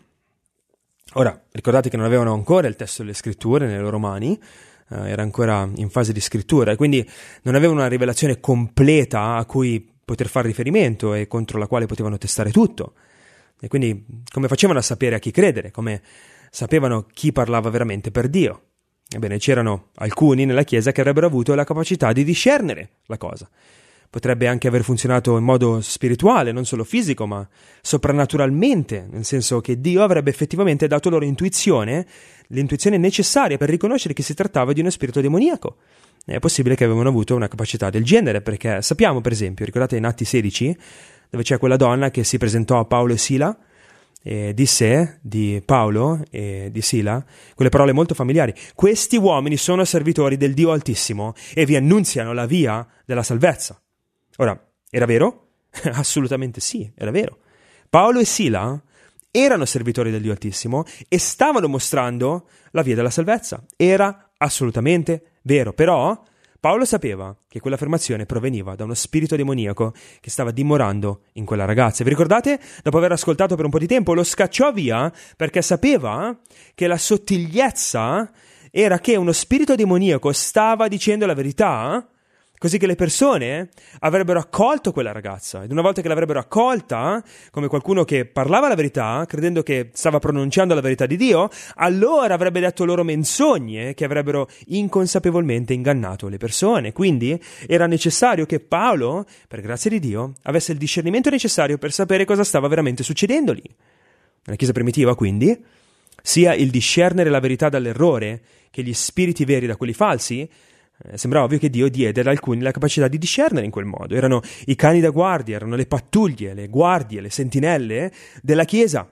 Ora, ricordate che non avevano ancora il testo delle scritture nelle loro mani, eh, era ancora in fase di scrittura, e quindi non avevano una rivelazione completa a cui poter fare riferimento e contro la quale potevano testare tutto. E quindi come facevano a sapere a chi credere? Come sapevano chi parlava veramente per Dio? Ebbene, c'erano alcuni nella Chiesa che avrebbero avuto la capacità di discernere la cosa. Potrebbe anche aver funzionato in modo spirituale, non solo fisico, ma soprannaturalmente, nel senso che Dio avrebbe effettivamente dato loro intuizione, l'intuizione necessaria per riconoscere che si trattava di uno spirito demoniaco. È possibile che avevano avuto una capacità del genere, perché sappiamo, per esempio, ricordate in Atti sedici, dove c'è quella donna che si presentò a Paolo e Sila, e disse di Paolo e di Sila quelle parole molto familiari: questi uomini sono servitori del Dio Altissimo e vi annunziano la via della salvezza. Ora, era vero? Assolutamente sì, era vero. Paolo e Sila erano servitori del Dio Altissimo e stavano mostrando la via della salvezza. Era assolutamente vero, però Paolo sapeva che quell'affermazione proveniva da uno spirito demoniaco che stava dimorando in quella ragazza. Vi ricordate? Dopo aver ascoltato per un po' di tempo, lo scacciò via perché sapeva che la sottigliezza era che uno spirito demoniaco stava dicendo la verità, così che le persone avrebbero accolto quella ragazza. Ed una volta che l'avrebbero accolta, come qualcuno che parlava la verità, credendo che stava pronunciando la verità di Dio, allora avrebbe detto loro menzogne che avrebbero inconsapevolmente ingannato le persone. Quindi era necessario che Paolo, per grazia di Dio, avesse il discernimento necessario per sapere cosa stava veramente succedendogli. Nella Chiesa primitiva, quindi, sia il discernere la verità dall'errore che gli spiriti veri da quelli falsi, Eh, sembra ovvio che Dio diede ad alcuni la capacità di discernere in quel modo. Erano i cani da guardia, erano le pattuglie, le guardie, le sentinelle della Chiesa.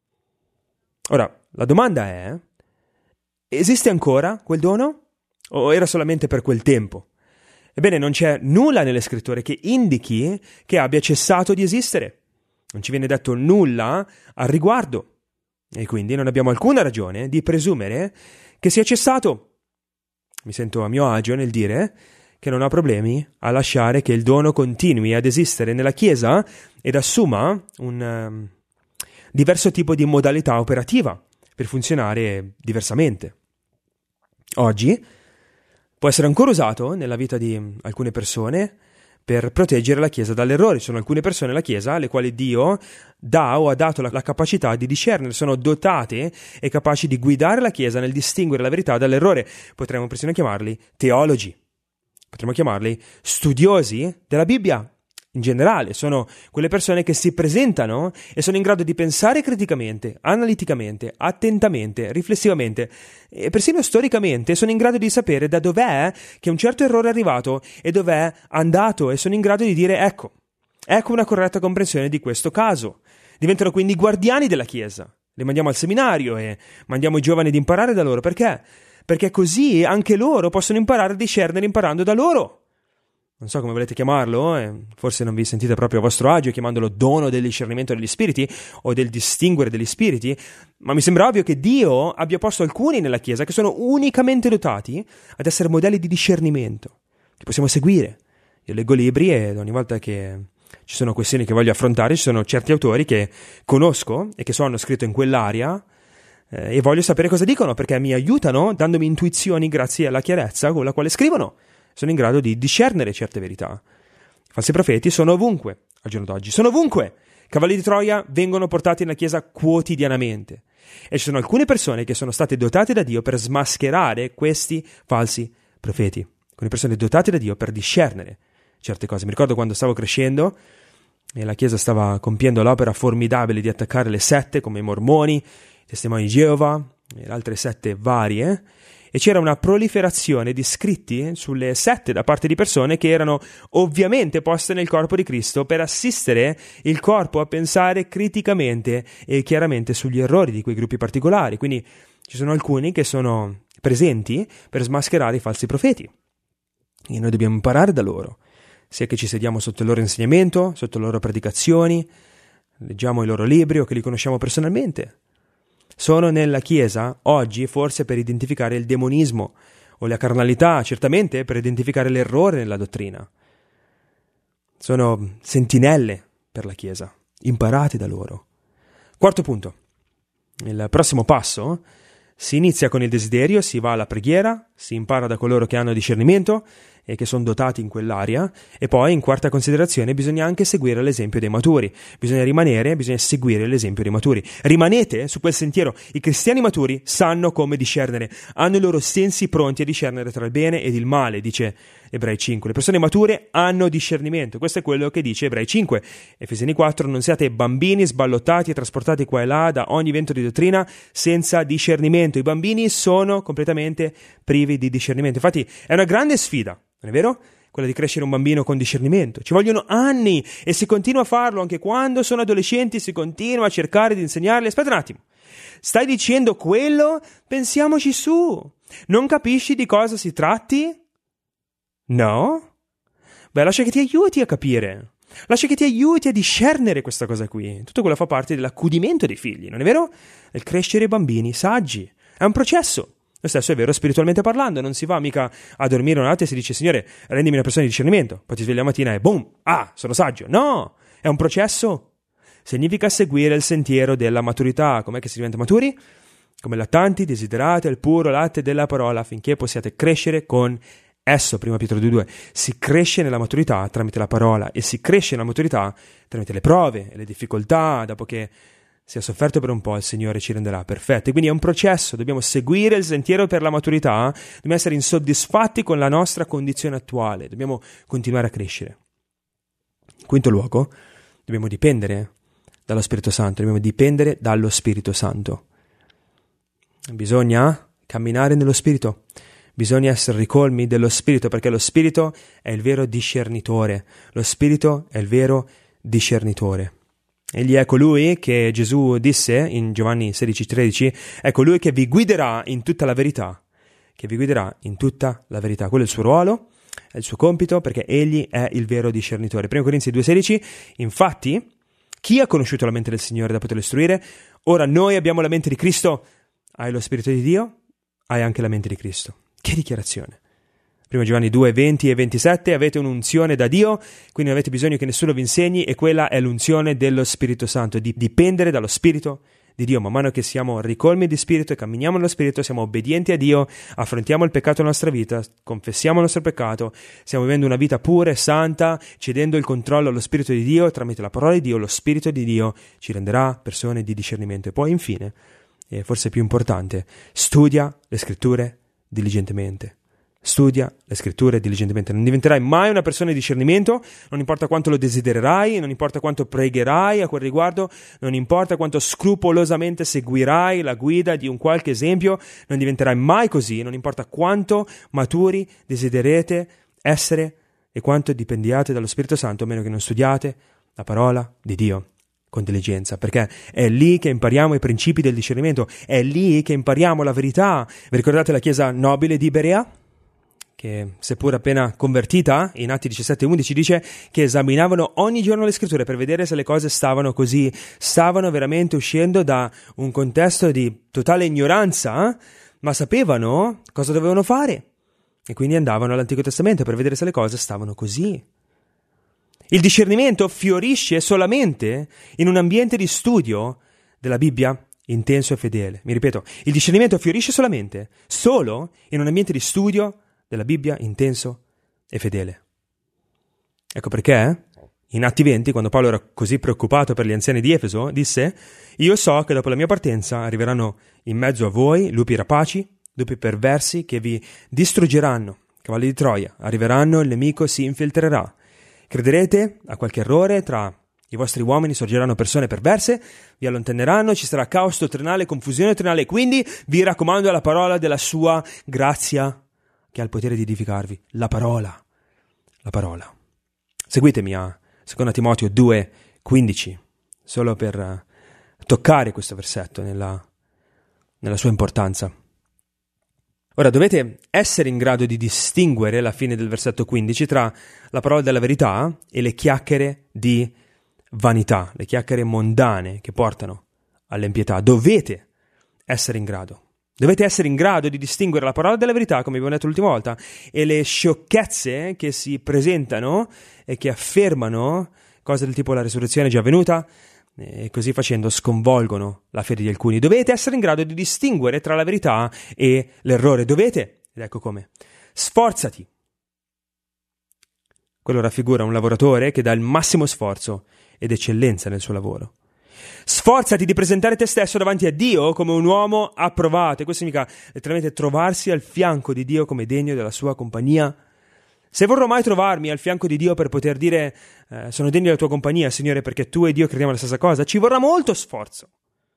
Ora, la domanda è: esiste ancora quel dono? O era solamente per quel tempo? Ebbene, non c'è nulla nelle scritture che indichi che abbia cessato di esistere. Non ci viene detto nulla al riguardo. E quindi non abbiamo alcuna ragione di presumere che sia cessato. Mi sento a mio agio nel dire che non ho problemi a lasciare che il dono continui ad esistere nella Chiesa ed assuma un um, diverso tipo di modalità operativa per funzionare diversamente. Oggi può essere ancora usato nella vita di alcune persone per proteggere la Chiesa dall'errore. Ci sono alcune persone nella Chiesa alle quali Dio dà o ha dato la, la capacità di discernere, sono dotate e capaci di guidare la Chiesa nel distinguere la verità dall'errore. Potremmo persino chiamarli teologi, potremmo chiamarli studiosi della Bibbia. In generale, sono quelle persone che si presentano e sono in grado di pensare criticamente, analiticamente, attentamente, riflessivamente e persino storicamente sono in grado di sapere da dov'è che un certo errore è arrivato e dov'è andato, e sono in grado di dire ecco, ecco una corretta comprensione di questo caso. Diventano quindi guardiani della Chiesa. Li mandiamo al seminario e mandiamo i giovani ad imparare da loro. Perché? Perché così anche loro possono imparare a discernere imparando da loro. Non so come volete chiamarlo, eh? Forse non vi sentite proprio a vostro agio chiamandolo dono del discernimento degli spiriti o del distinguere degli spiriti, ma mi sembra ovvio che Dio abbia posto alcuni nella Chiesa che sono unicamente dotati ad essere modelli di discernimento, che possiamo seguire. Io leggo libri e ogni volta che ci sono questioni che voglio affrontare, ci sono certi autori che conosco e che so hanno scritto in quell'area eh, e voglio sapere cosa dicono, perché mi aiutano dandomi intuizioni grazie alla chiarezza con la quale scrivono. Sono in grado di discernere certe verità. I falsi profeti sono ovunque, al giorno d'oggi. Sono ovunque. Cavalli di Troia vengono portati nella Chiesa quotidianamente. E ci sono alcune persone che sono state dotate da Dio per smascherare questi falsi profeti. Alcune persone dotate da Dio per discernere certe cose. Mi ricordo quando stavo crescendo e la Chiesa stava compiendo l'opera formidabile di attaccare le sette come i Mormoni, i Testimoni di Geova e le altre sette varie, e c'era una proliferazione di scritti sulle sette da parte di persone che erano ovviamente poste nel corpo di Cristo per assistere il corpo a pensare criticamente e chiaramente sugli errori di quei gruppi particolari. Quindi ci sono alcuni che sono presenti per smascherare i falsi profeti e noi dobbiamo imparare da loro, sia che ci sediamo sotto il loro insegnamento, sotto le loro predicazioni, leggiamo i loro libri o che li conosciamo personalmente. Sono nella Chiesa oggi forse per identificare il demonismo o la carnalità, certamente per identificare l'errore nella dottrina. Sono sentinelle per la Chiesa, imparate da loro. Quarto punto, il prossimo passo si inizia con il desiderio, si va alla preghiera, si impara da coloro che hanno discernimento e che sono dotati in quell'area, e poi in quarta considerazione bisogna anche seguire l'esempio dei maturi, bisogna rimanere, bisogna seguire l'esempio dei maturi. Rimanete su quel sentiero. I cristiani maturi sanno come discernere, hanno i loro sensi pronti a discernere tra il bene ed il male, dice Ebrei cinque. Le persone mature hanno discernimento, questo è quello che dice Ebrei cinque. Efesini quattro, non siate bambini sballottati e trasportati qua e là da ogni vento di dottrina senza discernimento. I bambini sono completamente privi di discernimento. Infatti è una grande sfida, non è vero? Quella di crescere un bambino con discernimento. Ci vogliono anni e si continua a farlo anche quando sono adolescenti, si continua a cercare di insegnarli. Aspetta un attimo, stai dicendo quello? Pensiamoci su. Non capisci di cosa si tratti? No? Beh, lascia che ti aiuti a capire. Lascia che ti aiuti a discernere questa cosa qui. Tutto quello fa parte dell'accudimento dei figli, non è vero? Del crescere bambini saggi. È un processo. Lo stesso è vero spiritualmente parlando, non si va mica a dormire un attimo e si dice Signore, rendimi una persona di discernimento, poi ti svegli la mattina e boom, ah, sono saggio. No, è un processo. Significa seguire il sentiero della maturità. Com'è che si diventa maturi? Come lattanti, desiderate il puro latte della parola affinché possiate crescere con esso. Prima Pietro due due. Si cresce nella maturità tramite la parola e si cresce nella maturità tramite le prove e le difficoltà. Dopo che si è sofferto per un po', il Signore ci renderà perfetti. Quindi è un processo, dobbiamo seguire il sentiero per la maturità, dobbiamo essere insoddisfatti con la nostra condizione attuale, dobbiamo continuare a crescere. In quinto luogo, dobbiamo dipendere dallo Spirito Santo, dobbiamo dipendere dallo Spirito Santo. Bisogna camminare nello Spirito, bisogna essere ricolmi dello Spirito, perché lo Spirito è il vero discernitore, lo Spirito è il vero discernitore. Egli è colui che Gesù disse in Giovanni sedici tredici, è colui che vi guiderà in tutta la verità, che vi guiderà in tutta la verità. Quello è il suo ruolo, è il suo compito, perché egli è il vero discernitore. Prima Corinzi due sedici, infatti, chi ha conosciuto la mente del Signore da poterlo istruire? Ora noi abbiamo la mente di Cristo. Hai lo Spirito di Dio? Hai anche la mente di Cristo. Che dichiarazione! Prima Giovanni due venti e ventisette, avete un'unzione da Dio, quindi non avete bisogno che nessuno vi insegni, e quella è l'unzione dello Spirito Santo, di dipendere dallo Spirito di Dio. Man mano che siamo ricolmi di Spirito e camminiamo nello Spirito, siamo obbedienti a Dio, affrontiamo il peccato nella nostra vita, confessiamo il nostro peccato, stiamo vivendo una vita pura e santa, cedendo il controllo allo Spirito di Dio, tramite la parola di Dio, lo Spirito di Dio ci renderà persone di discernimento. E poi infine, e forse più importante, studia le Scritture diligentemente. Studia le Scritture diligentemente. Non diventerai mai una persona di discernimento, non importa quanto lo desidererai, non importa quanto pregherai a quel riguardo, non importa quanto scrupolosamente seguirai la guida di un qualche esempio, non diventerai mai così, non importa quanto maturi desiderete essere e quanto dipendiate dallo Spirito Santo, a meno che non studiate la parola di Dio con diligenza, perché è lì che impariamo i principi del discernimento, è lì che impariamo la verità. Vi ricordate la chiesa nobile di Berea? Che seppur appena convertita, in Atti diciassette undici dice che esaminavano ogni giorno le Scritture per vedere se le cose stavano così, stavano veramente uscendo da un contesto di totale ignoranza, eh? Ma sapevano cosa dovevano fare e quindi andavano all'Antico Testamento per vedere se le cose stavano così. Il discernimento fiorisce solamente in un ambiente di studio della Bibbia intenso e fedele. Mi ripeto, il discernimento fiorisce solamente, solo in un ambiente di studio della Bibbia intenso e fedele. Ecco perché In Atti venti, quando Paolo era così preoccupato per gli anziani di Efeso, disse: «Io so che dopo la mia partenza arriveranno in mezzo a voi lupi rapaci, lupi perversi che vi distruggeranno, cavalli di Troia, arriveranno, il nemico si infiltrerà. Crederete a qualche errore, tra i vostri uomini sorgeranno persone perverse, vi allontaneranno, ci sarà caos dottrinale, confusione dottrinale, quindi vi raccomando la parola della sua grazia che ha il potere di edificarvi». La parola, la parola. Seguitemi a secondo Timoteo due quindici, solo per uh, toccare questo versetto nella, nella sua importanza. Ora, dovete essere in grado di distinguere, alla fine del versetto quindici, tra la parola della verità e le chiacchiere di vanità, le chiacchiere mondane che portano all'impietà. Dovete essere in grado. Dovete essere in grado di distinguere la parola della verità, come abbiamo detto l'ultima volta, e le sciocchezze che si presentano e che affermano cose del tipo la risurrezione è già avvenuta, e così facendo sconvolgono la fede di alcuni. Dovete essere in grado di distinguere tra la verità e l'errore. Dovete, ed ecco come, sforzati. Quello raffigura un lavoratore che dà il massimo sforzo ed eccellenza nel suo lavoro. Sforzati di presentare te stesso davanti a Dio come un uomo approvato. E questo significa letteralmente trovarsi al fianco di Dio come degno della sua compagnia. Se vorrò mai trovarmi al fianco di Dio per poter dire eh, sono degno della tua compagnia, Signore, perché tu e Dio crediamo la stessa cosa, ci vorrà molto sforzo.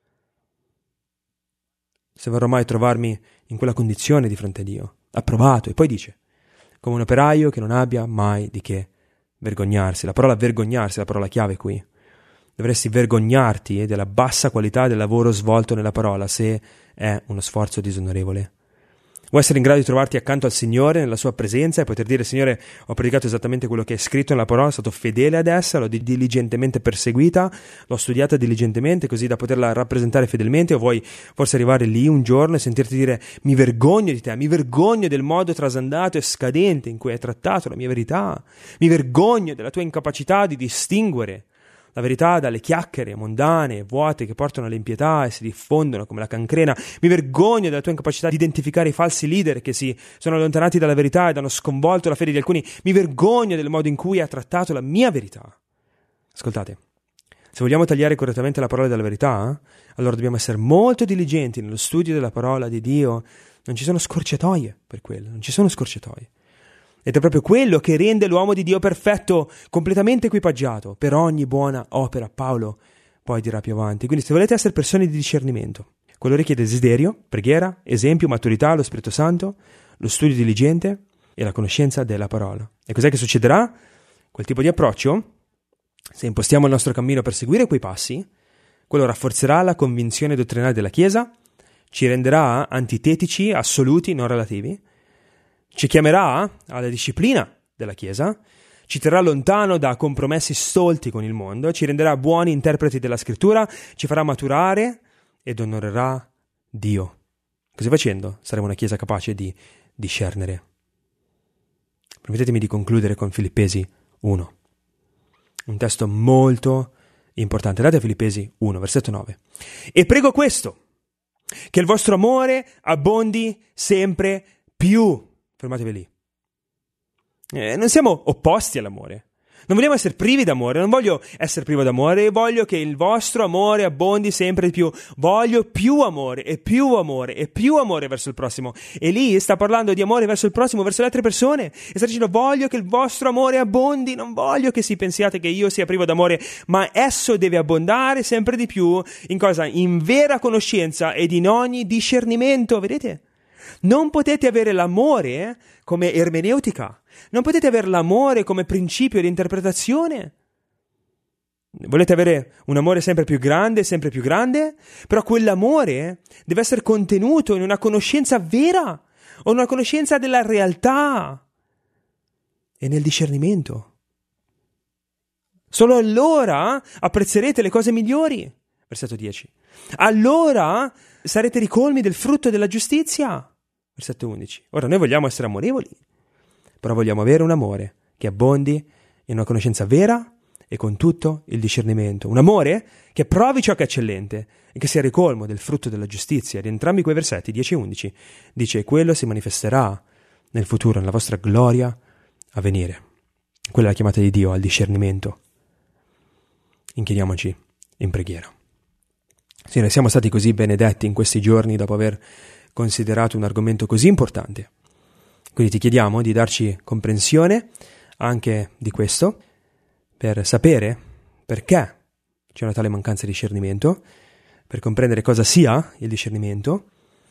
Se vorrò mai trovarmi in quella condizione di fronte a Dio, approvato, e poi dice, come un operaio che non abbia mai di che vergognarsi. La parola vergognarsi è la parola chiave qui. Dovresti vergognarti della bassa qualità del lavoro svolto nella parola, se è uno sforzo disonorevole. Vuoi essere in grado di trovarti accanto al Signore, nella sua presenza, e poter dire: Signore, ho predicato esattamente quello che è scritto nella parola, sono stato fedele ad essa, l'ho diligentemente perseguita, l'ho studiata diligentemente così da poterla rappresentare fedelmente. O vuoi forse arrivare lì un giorno e sentirti dire: mi vergogno di te, mi vergogno del modo trasandato e scadente in cui hai trattato la mia verità, mi vergogno della tua incapacità di distinguere la verità dalle chiacchiere mondane e vuote che portano all'impietà e si diffondono come la cancrena. Mi vergogno della tua incapacità di identificare i falsi leader che si sono allontanati dalla verità ed hanno sconvolto la fede di alcuni. Mi vergogno del modo in cui ha trattato la mia verità. Ascoltate, se vogliamo tagliare correttamente la parola della verità, allora dobbiamo essere molto diligenti nello studio della parola di Dio. Non ci sono scorciatoie per quello, non ci sono scorciatoie. Ed è proprio quello che rende l'uomo di Dio perfetto, completamente equipaggiato per ogni buona opera. Paolo poi dirà più avanti. Quindi se volete essere persone di discernimento, quello richiede desiderio, preghiera, esempio, maturità, lo Spirito Santo, lo studio diligente e la conoscenza della parola. E cos'è che succederà? Quel tipo di approccio, se impostiamo il nostro cammino per seguire quei passi, quello rafforzerà la convinzione dottrinale della Chiesa, ci renderà antitetici, assoluti, non relativi, ci chiamerà alla disciplina della Chiesa, ci terrà lontano da compromessi stolti con il mondo, ci renderà buoni interpreti della Scrittura, ci farà maturare ed onorerà Dio. Così facendo saremo una Chiesa capace di discernere. Permettetemi di concludere con Filippesi uno, un testo molto importante. Date a Filippesi uno, versetto nove. E prego questo, che il vostro amore abbondi sempre più. Fermatevi lì. Eh, non siamo opposti all'amore. Non vogliamo essere privi d'amore. Non voglio essere privo d'amore. Voglio che il vostro amore abbondi sempre di più. Voglio più amore e più amore e più amore verso il prossimo. E lì sta parlando di amore verso il prossimo, verso le altre persone. E sta dicendo: voglio che il vostro amore abbondi. Non voglio che si pensiate che io sia privo d'amore, ma esso deve abbondare sempre di più. In cosa? In vera conoscenza ed in ogni discernimento. Vedete? Non potete avere l'amore come ermeneutica, non potete avere l'amore come principio di interpretazione. Volete avere un amore sempre più grande, sempre più grande? Però quell'amore deve essere contenuto in una conoscenza vera, o una conoscenza della realtà e nel discernimento. Solo allora apprezzerete le cose migliori. Versetto dieci. Allora sarete ricolmi del frutto della giustizia. Versetto undici. Ora noi vogliamo essere amorevoli, però vogliamo avere un amore che abbondi in una conoscenza vera e con tutto il discernimento. Un amore che provi ciò che è eccellente e che sia ricolmo del frutto della giustizia. Ed entrambi quei versetti, dieci e undici, dice: quello si manifesterà nel futuro, nella vostra gloria a venire. Quella è la chiamata di Dio al discernimento Inchiniamoci in preghiera. Signore, siamo stati così benedetti in questi giorni dopo aver considerato un argomento così importante. Quindi ti chiediamo di darci comprensione anche di questo, per sapere perché c'è una tale mancanza di discernimento, per comprendere cosa sia il discernimento,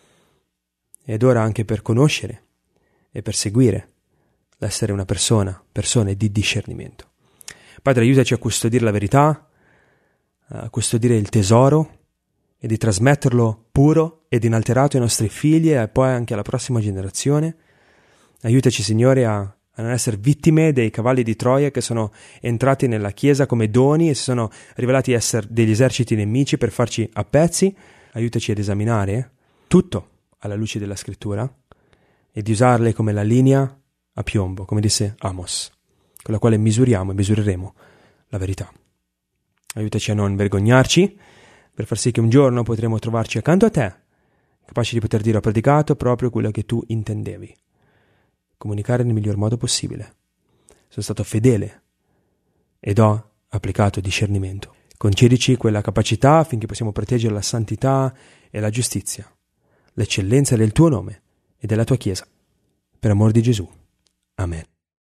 ed ora anche per conoscere e per seguire l'essere una persona, persone di discernimento. Padre, aiutaci a custodire la verità, a custodire il tesoro e di trasmetterlo puro ed inalterato ai nostri figli e poi anche alla prossima generazione. Aiutaci, Signore, a, a non essere vittime dei cavalli di Troia che sono entrati nella Chiesa come doni e si sono rivelati essere degli eserciti nemici per farci a pezzi. Aiutaci ad esaminare tutto alla luce della Scrittura e di usarle come la linea a piombo, come disse Amos, con la quale misuriamo e misureremo la verità. Aiutaci a non vergognarci, per far sì che un giorno potremo trovarci accanto a te, capaci di poter dire: ho predicato proprio quello che tu intendevi. Comunicare nel miglior modo possibile. Sono stato fedele ed ho applicato discernimento. Concedici quella capacità affinché possiamo proteggere la santità e la giustizia, l'eccellenza del tuo nome e della tua Chiesa. Per amor di Gesù. Amen.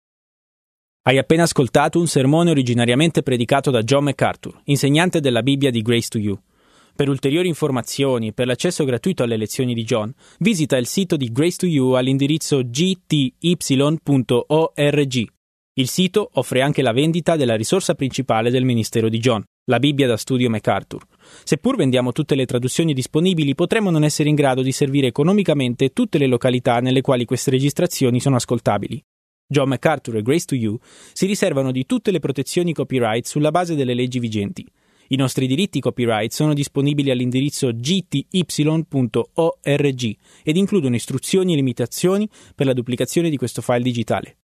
Hai appena ascoltato un sermone originariamente predicato da John MacArthur, insegnante della Bibbia di Grace to You. Per ulteriori informazioni e per l'accesso gratuito alle lezioni di John, visita il sito di Grace to You all'indirizzo g t y punto org. Il sito offre anche la vendita della risorsa principale del ministero di John, la Bibbia da studio MacArthur. Seppur vendiamo tutte le traduzioni disponibili, potremmo non essere in grado di servire economicamente tutte le località nelle quali queste registrazioni sono ascoltabili. John MacArthur e Grace to You si riservano di tutte le protezioni copyright sulla base delle leggi vigenti. I nostri diritti copyright sono disponibili all'indirizzo g t y punto org ed includono istruzioni e limitazioni per la duplicazione di questo file digitale.